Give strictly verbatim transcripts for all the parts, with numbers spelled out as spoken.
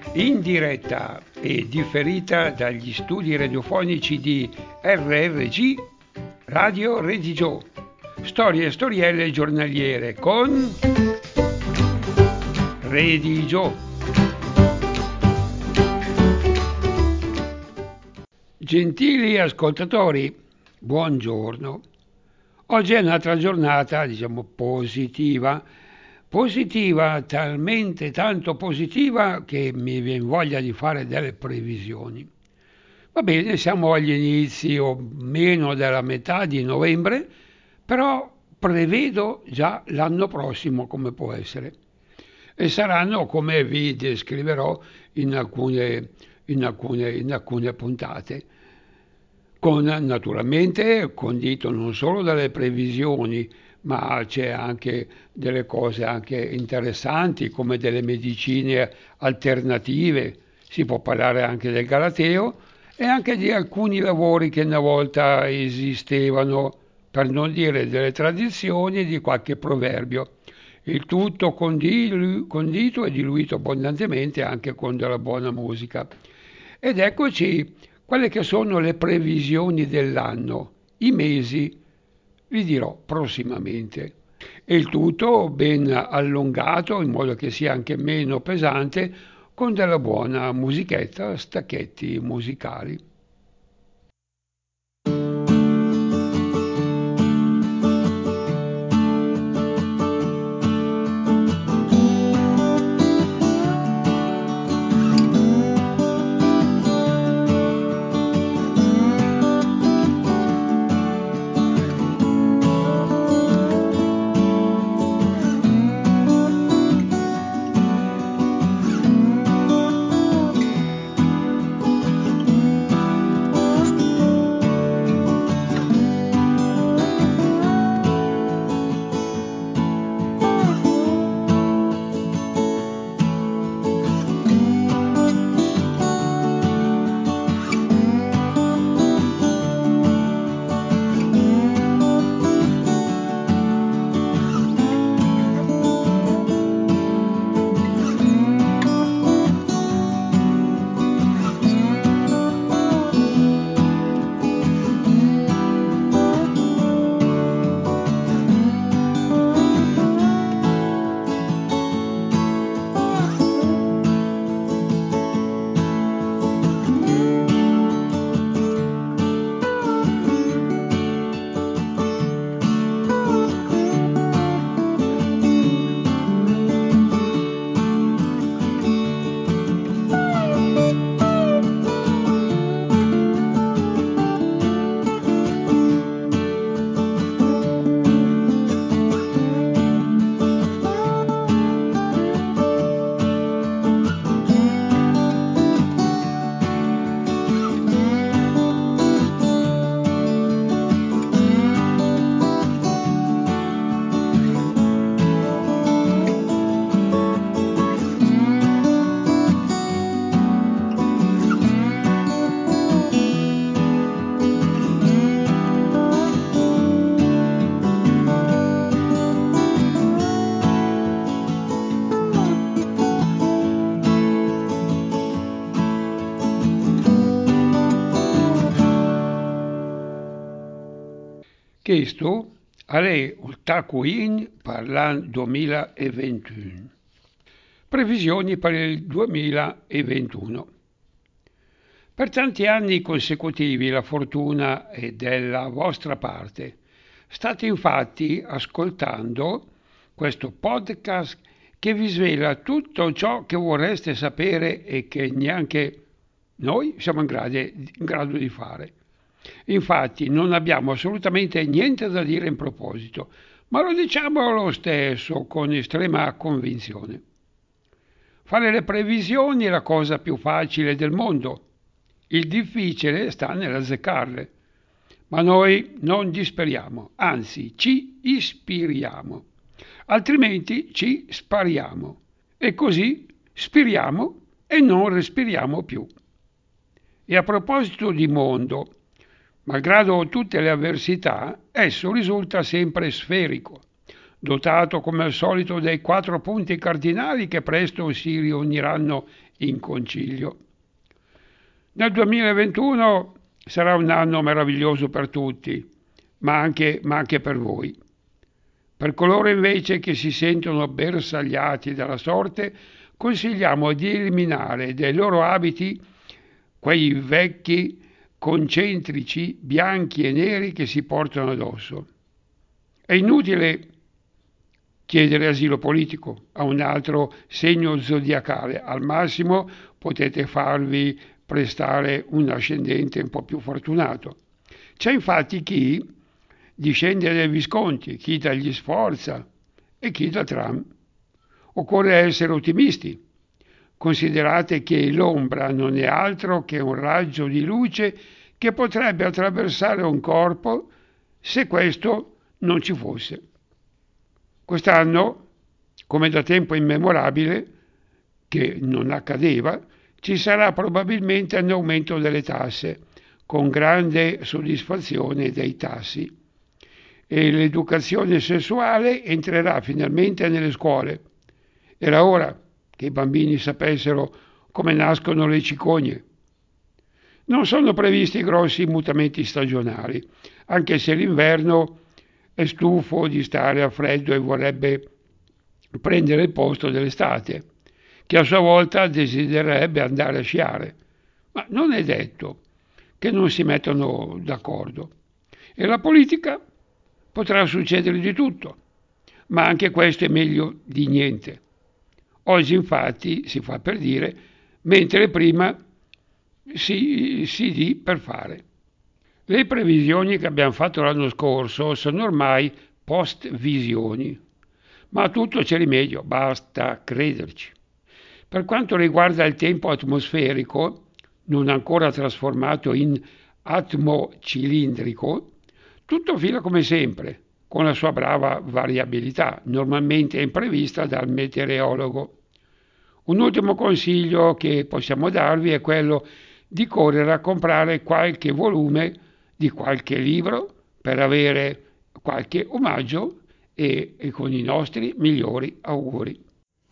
In diretta e differita dagli studi radiofonici di R R G Radio Redigio. Storie e storielle giornaliere con Redigio. Gentili ascoltatori, buongiorno. Oggi è un'altra giornata, diciamo, positiva. Positiva, talmente tanto positiva che mi viene voglia di fare delle previsioni. Va bene, siamo agli inizi o meno della metà di novembre, però prevedo già l'anno prossimo come può essere. E saranno come vi descriverò in alcune, in alcune, in alcune puntate, con naturalmente condito non solo dalle previsioni, ma c'è anche delle cose anche interessanti come delle medicine alternative, si può parlare anche del Galateo e anche di alcuni lavori che una volta esistevano, per non dire delle tradizioni e di qualche proverbio. Il tutto condi- condito e diluito abbondantemente anche con della buona musica. Ed eccoci quelle che sono le previsioni dell'anno, i mesi, vi dirò prossimamente. E il tutto ben allungato in modo che sia anche meno pesante con della buona musichetta, stacchetti musicali. Questo è il Takuin per l'anno duemilaventuno. Previsioni per il duemilaventuno. Per tanti anni consecutivi la fortuna è della vostra parte. State infatti ascoltando questo podcast che vi svela tutto ciò che vorreste sapere e che neanche noi siamo in grado, in grado di fare. Infatti non abbiamo assolutamente niente da dire in proposito, ma lo diciamo lo stesso con estrema convinzione. Fare le previsioni è la cosa più facile del mondo. Il difficile sta nell'azzeccarle. Ma noi non disperiamo, anzi ci ispiriamo. Altrimenti ci spariamo. E così spiriamo e non respiriamo più. E a proposito di mondo, malgrado tutte le avversità, esso risulta sempre sferico, dotato come al solito dei quattro punti cardinali che presto si riuniranno in concilio. Nel duemilaventuno sarà un anno meraviglioso per tutti, ma anche, ma anche per voi. Per coloro invece che si sentono bersagliati dalla sorte, consigliamo di eliminare dai loro abiti quei vecchi concentrici bianchi e neri che si portano addosso. È inutile chiedere asilo politico a un altro segno zodiacale, al massimo potete farvi prestare un ascendente un po' più fortunato. C'è infatti chi discende dai Visconti, chi dagli Sforza e chi da Trump. Occorre essere ottimisti. Considerate che l'ombra non è altro che un raggio di luce che potrebbe attraversare un corpo se questo non ci fosse. Quest'anno, come da tempo immemorabile, che non accadeva, ci sarà probabilmente un aumento delle tasse, con grande soddisfazione dei tassi. E l'educazione sessuale entrerà finalmente nelle scuole. Era ora che i bambini sapessero come nascono le cicogne. Non sono previsti grossi mutamenti stagionali, anche se l'inverno è stufo di stare a freddo e vorrebbe prendere il posto dell'estate, che a sua volta desidererebbe andare a sciare. Ma non è detto che non si mettano d'accordo. E la politica potrà succedere di tutto, ma anche questo è meglio di niente. Oggi infatti si fa per dire, mentre prima si, si di per fare. Le previsioni che abbiamo fatto l'anno scorso sono ormai post-visioni, ma a tutto c'è rimedio, basta crederci. Per quanto riguarda il tempo atmosferico, non ancora trasformato in atmocilindrico, tutto fila come sempre, con la sua brava variabilità, normalmente imprevista dal meteorologo. Un ultimo consiglio che possiamo darvi è quello di correre a comprare qualche volume di qualche libro per avere qualche omaggio e, e con i nostri migliori auguri.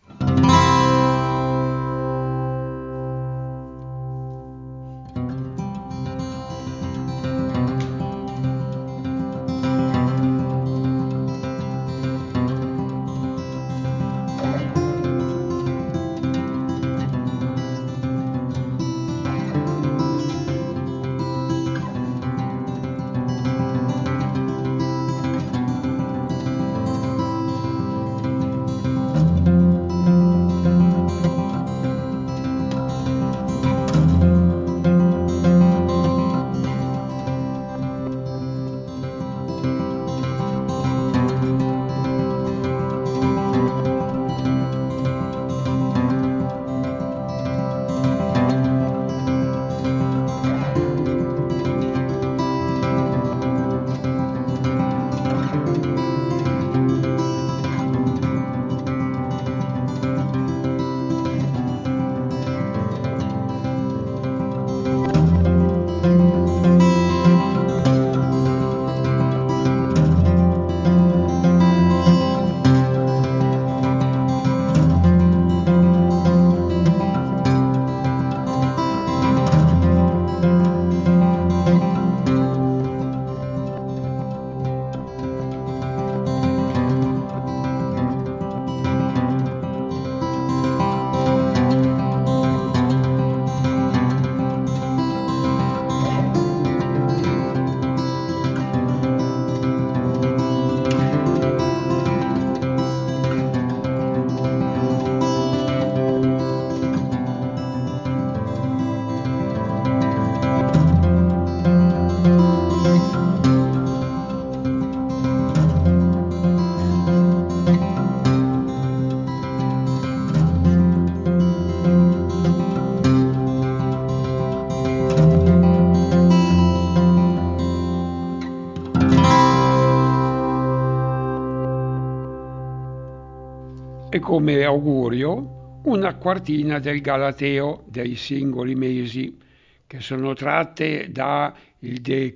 E come augurio una quartina del Galateo dei singoli mesi, che sono tratte da il De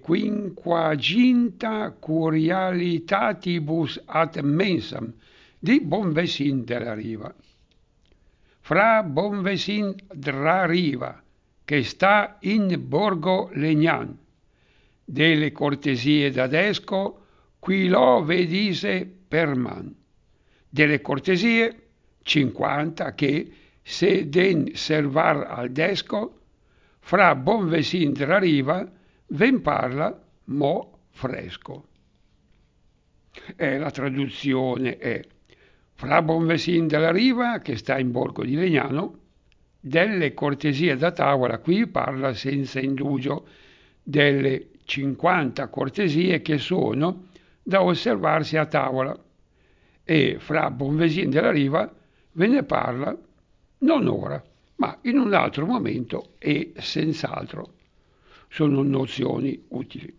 Quinquaginta Curialitatibus ad Mensam di Bonvessin della Riva. fra Bonvesin dra riva, che sta in Borgo Legnan. Delle cortesie d'adesco, qui lo vedise per man. Delle cortesie, cinquanta, che, se den servar al desco, fra Bonvesin dra riva, ven parla mo fresco. E la traduzione è: fra Bonvesin della Riva, che sta in Borgo di Legnano, delle cortesie da tavola qui parla senza indugio, delle cinquanta cortesie che sono da osservarsi a tavola, e fra Bonvesin della Riva ve ne parla non ora, ma in un altro momento e senz'altro. Sono nozioni utili.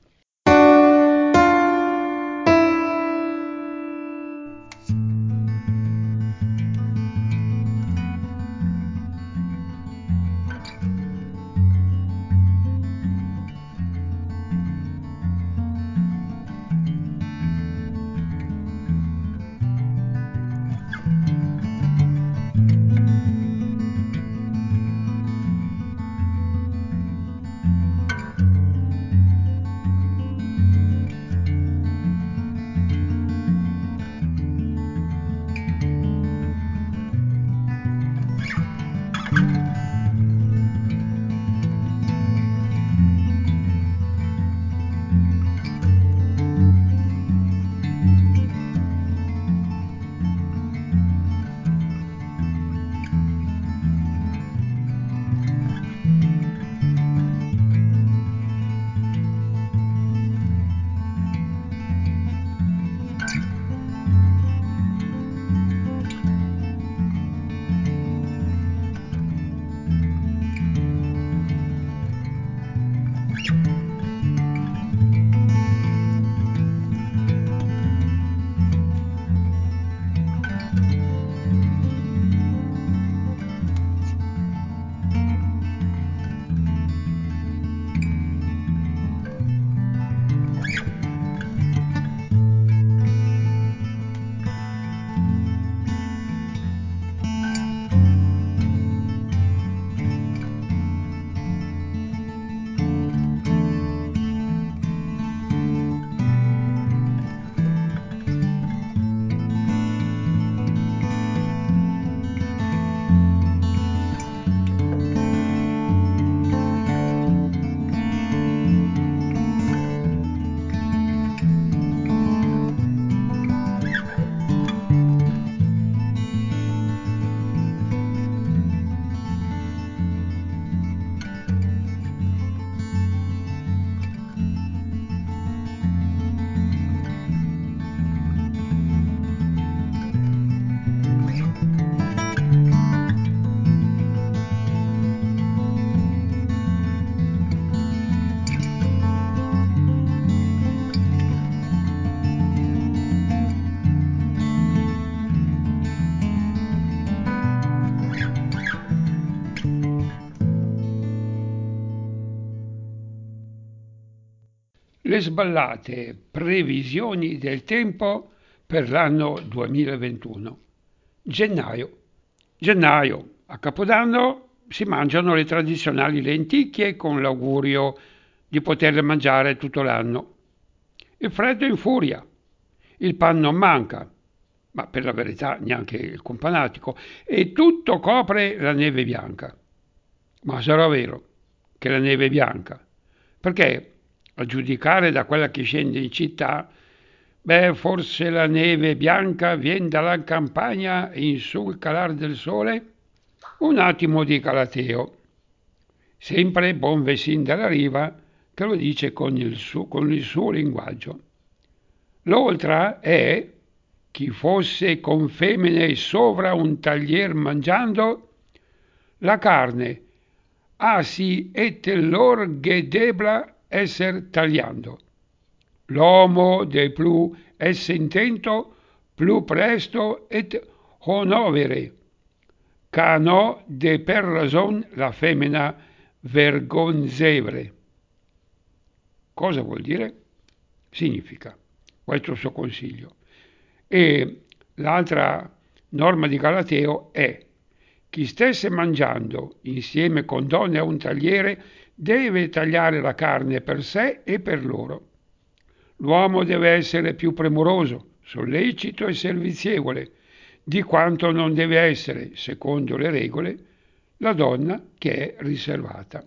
Le sballate previsioni del tempo per l'anno duemilaventuno. Gennaio. Gennaio, a Capodanno si mangiano le tradizionali lenticchie con l'augurio di poterle mangiare tutto l'anno. Il freddo infuria, il pan non manca, ma per la verità neanche il companatico, e tutto copre la neve bianca. Ma sarà vero che la neve è bianca? Perché, a giudicare da quella che scende in città, beh, forse la neve bianca viene dalla campagna in sul calar del sole? Un attimo di Galateo, sempre Bonvesin della Riva, che lo dice con il suo, con il suo linguaggio. L'oltra è: chi fosse con femmine sovra un taglier mangiando, la carne, asi et lor gedebla esser tagliando. L'homo de plus esse intento, plus presto et honovere, ca no de per ragion la femmina vergonzevre. Cosa vuol dire? Significa, questo è il suo consiglio. E l'altra norma di Galateo è: Chi stesse mangiando insieme con donne a un tagliere deve tagliare la carne per sé e per loro. L'uomo deve essere più premuroso, sollecito e servizievole, di quanto non deve essere, secondo le regole, la donna che è riservata.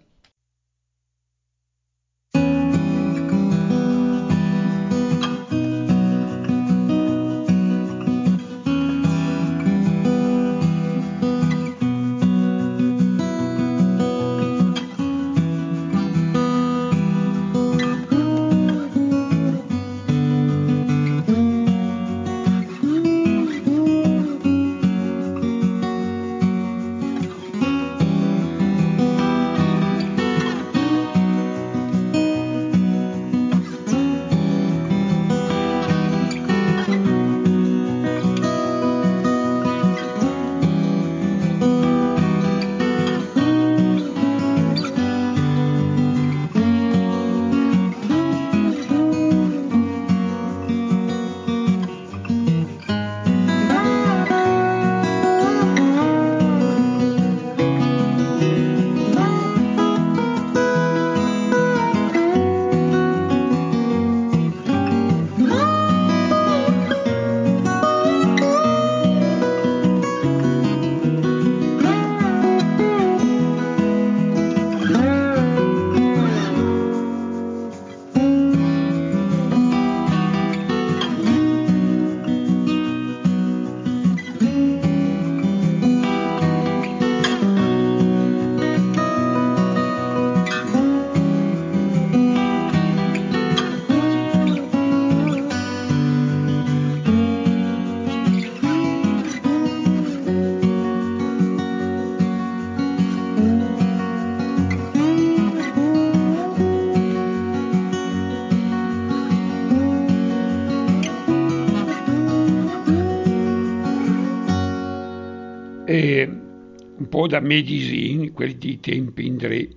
E un po' da medicine, quelli di tempi indrè.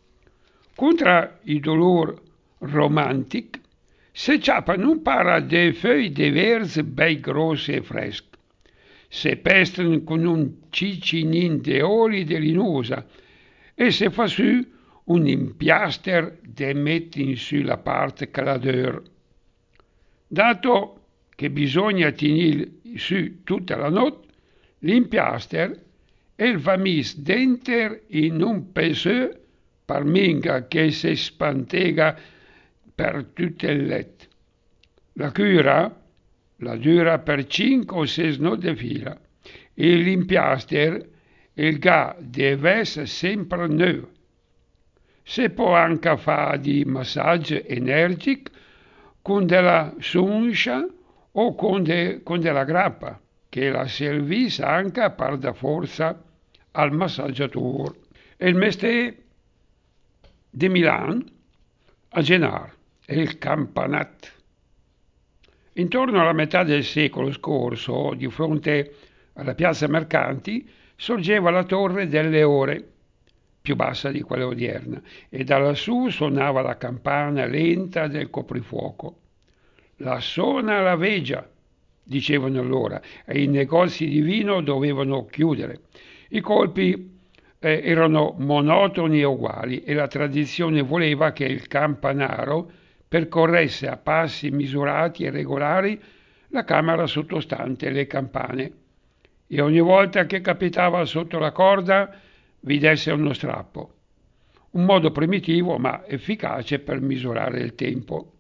Contro i dolori romantici si ciappano un para de feuilles de verze bei grosse e fresche. Se pestano con un cicinin de oli de linosa e se fa su un impiaster de metti sulla parte caladeur. Dato che bisogna tenere su tutta la notte, l'impiaster e il va mis denter in un peseux par minga che si spantega per tutto il letto. La cura la dura per cinque o sei notti di fila e l'impiaster il ga deve essere sempre nuovo. Si può anche fare di massaggio energico con della suncia o con, de, con della grappa, che la servisce anche per da forza al massaggiatore. E il mestiere di Milano a Gennaro è il campanat. Intorno alla metà del secolo scorso, di fronte alla piazza Mercanti, sorgeva la torre delle ore, più bassa di quella odierna, e da lassù suonava la campana lenta del coprifuoco. La suona la veggia, dicevano allora, e i negozi di vino dovevano chiudere. I colpi eh, erano monotoni e uguali e la tradizione voleva che il campanaro percorresse a passi misurati e regolari la camera sottostante le campane e ogni volta che capitava sotto la corda vi desse uno strappo. Un modo primitivo ma efficace per misurare il tempo.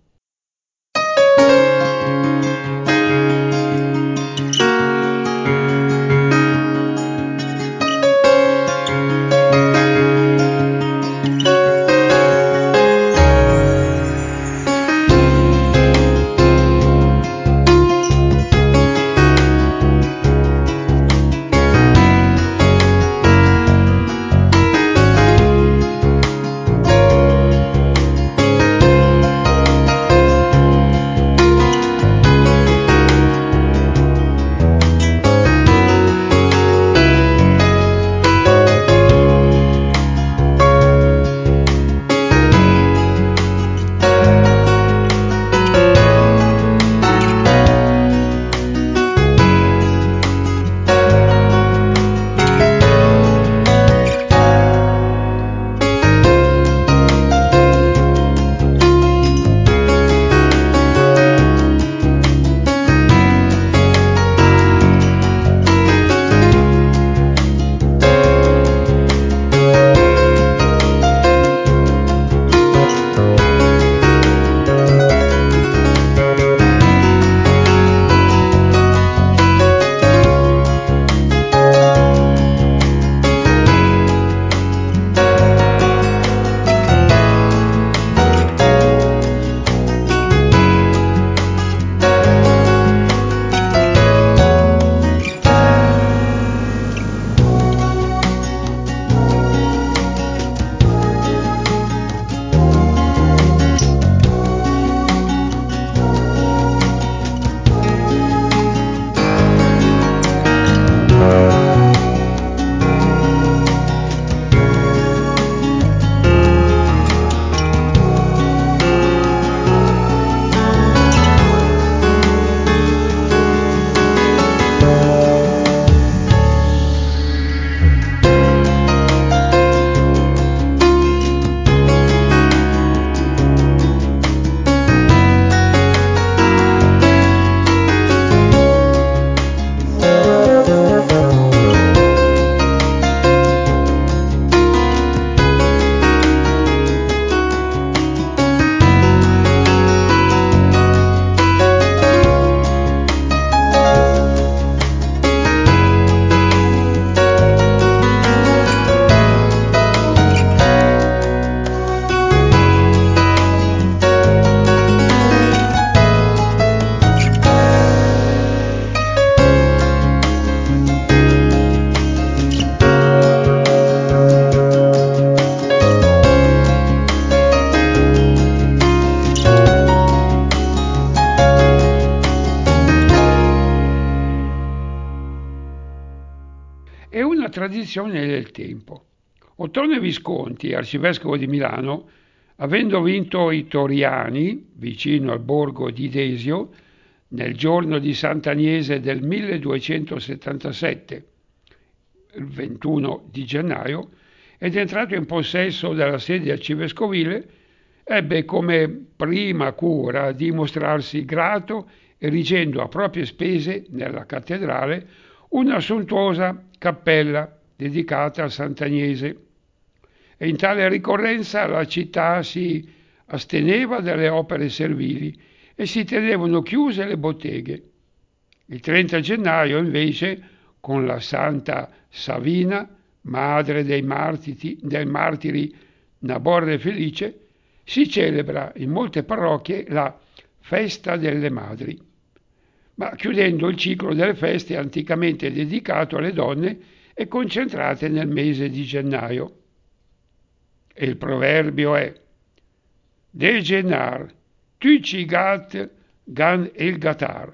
tradizione del tempo. Ottone Visconti, arcivescovo di Milano, avendo vinto i Toriani, vicino al borgo di Desio, nel giorno di Sant'Agnese del milleduecentosettantasette, il ventuno di gennaio, ed entrato in possesso della sede arcivescovile, ebbe come prima cura di mostrarsi grato erigendo a proprie spese nella cattedrale una sontuosa cappella dedicata a Sant'Agnese. E in tale ricorrenza la città si asteneva dalle opere servili e si tenevano chiuse le botteghe. Il trenta gennaio invece, con la Santa Savina, madre dei martiri, dei martiri Naborre Felice, si celebra in molte parrocchie la Festa delle Madri, ma chiudendo il ciclo delle feste anticamente dedicato alle donne e concentrate nel mese di gennaio. E il proverbio è De genar, tu ci gat, gan il gatar.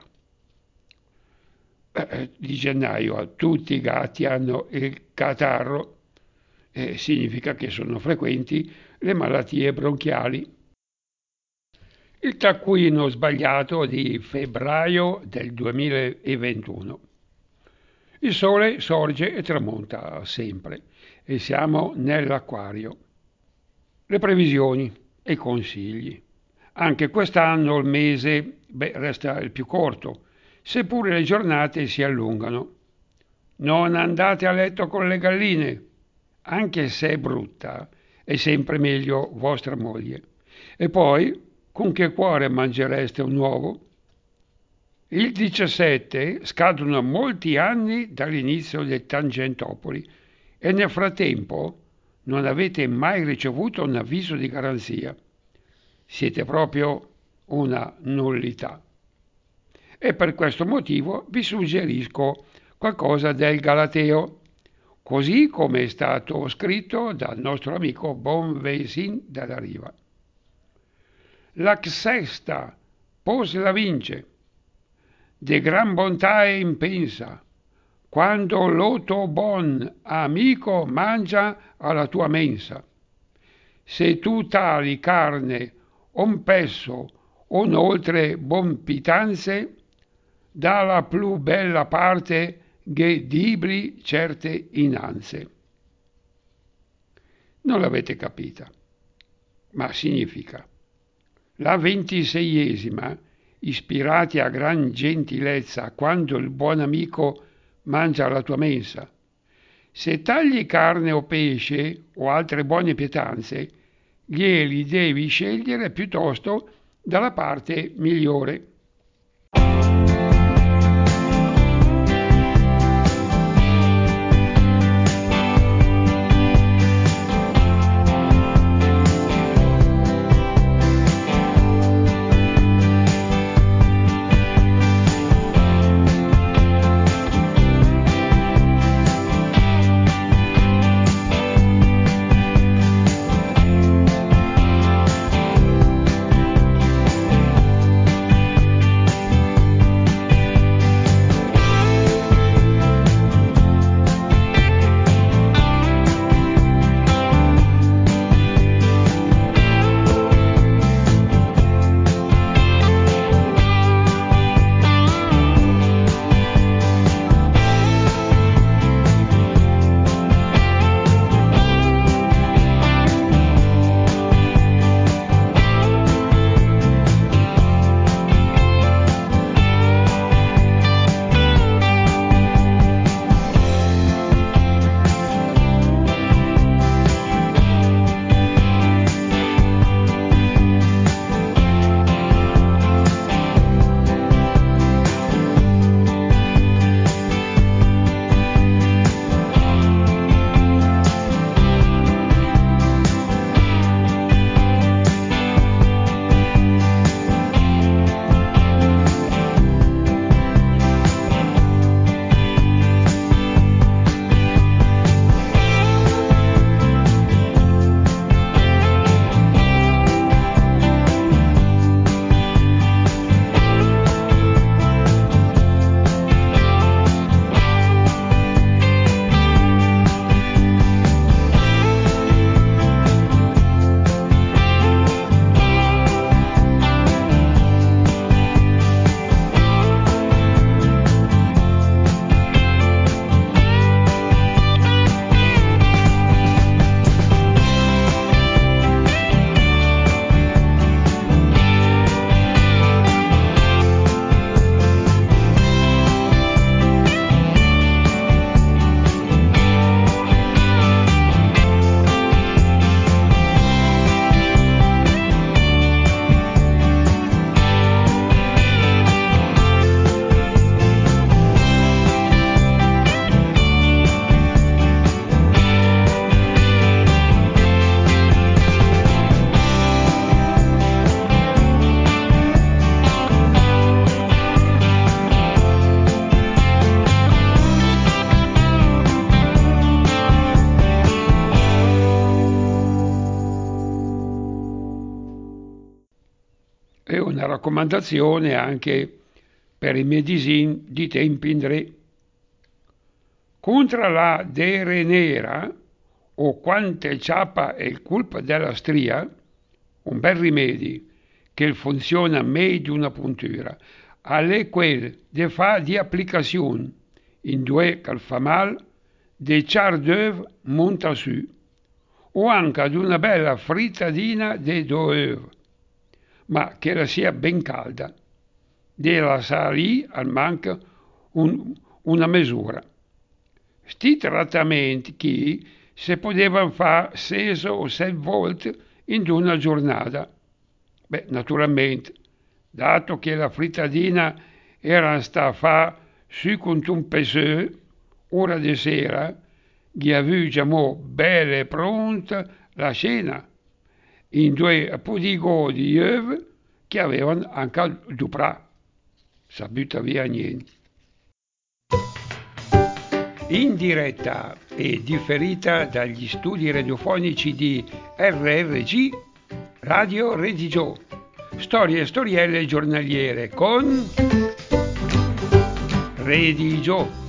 Eh, di gennaio tutti i gatti hanno il catarro, eh, significa che sono frequenti le malattie bronchiali. Il taccuino sbagliato di febbraio del duemilaventuno. Il sole sorge e tramonta sempre e siamo nell'acquario. Le previsioni e i consigli. Anche quest'anno il mese beh, resta il più corto, seppure le giornate si allungano. Non andate a letto con le galline, anche se è brutta, è sempre meglio vostra moglie. E poi, con che cuore mangereste un uovo? Il diciassette scadono molti anni dall'inizio di Tangentopoli e nel frattempo non avete mai ricevuto un avviso di garanzia. Siete proprio una nullità. E per questo motivo vi suggerisco qualcosa del Galateo, così come è stato scritto dal nostro amico Bonvesin della Riva. La sesta pos la vince, de gran bontà e impensa, quando lo tuo bon amico mangia alla tua mensa. Se tu tali carne un pesso o oltre bon pitanze, dalla più bella parte che dibri certe innanze. Non l'avete capita, ma significa la ventiseiesima, ispirati a gran gentilezza quando il buon amico mangia la tua mensa. Se tagli carne o pesce o altre buone pietanze, glieli devi scegliere piuttosto dalla parte migliore. raccomandazione anche per i medisin di tempi indre. Contra la dere nera, o quante ciapa è il colpa della stria, un bel rimedio che funziona meglio di una puntura, alle quel de fa di applicazione, in due che fa mal, de char d'oeuvre monta su, o anche ad una bella frittadina de d'oeuvre, ma che la sia ben calda, della salì al manca un, una misura. Sti trattamenti che si potevano fare sei o sette volte in una giornata. Beh, naturalmente, dato che la frittadina era sta fa su con un pesce, ora di sera, gli avevamo belle pronta la cena, in due pudigò di uova che avevano anche il duprà. Si butta via niente. In diretta e differita dagli studi radiofonici di R R G, Radio Redigio. Storie e storielle giornaliere con Redigio.